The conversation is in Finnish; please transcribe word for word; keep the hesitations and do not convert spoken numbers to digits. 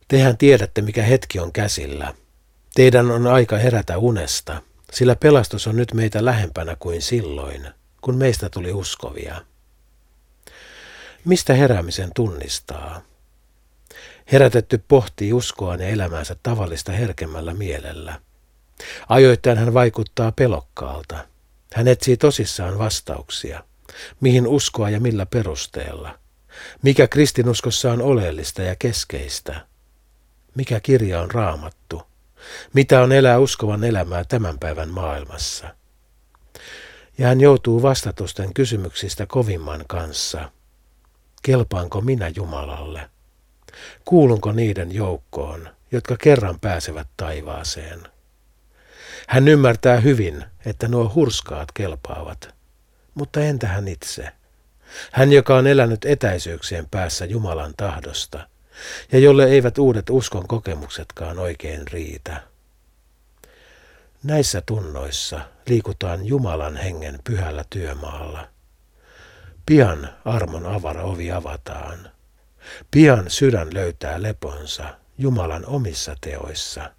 Tehän tiedätte, mikä hetki on käsillä. Teidän on aika herätä unesta, sillä pelastus on nyt meitä lähempänä kuin silloin, kun meistä tuli uskovia. Mistä heräämisen tunnistaa? Herätetty pohtii uskoaan ja elämäänsä tavallista herkemmällä mielellä. Ajoittain hän vaikuttaa pelokkaalta. Hän etsii tosissaan vastauksia. Mihin uskoa ja millä perusteella? Mikä kristinuskossa on oleellista ja keskeistä? Mikä kirja on Raamattu? Mitä on elää uskovan elämää tämän päivän maailmassa? Ja hän joutuu vastatusten kysymyksistä kovimman kanssa. Kelpaanko minä Jumalalle? Kuulunko niiden joukkoon, jotka kerran pääsevät taivaaseen? Hän ymmärtää hyvin, että nuo hurskaat kelpaavat, mutta entä hän itse? Hän, joka on elänyt etäisyyksien päässä Jumalan tahdosta, ja jolle eivät uudet uskon kokemuksetkaan oikein riitä. Näissä tunnoissa liikutaan Jumalan hengen pyhällä työmaalla. Pian armon avara ovi avataan. Pian sydän löytää leponsa Jumalan omissa teoissa.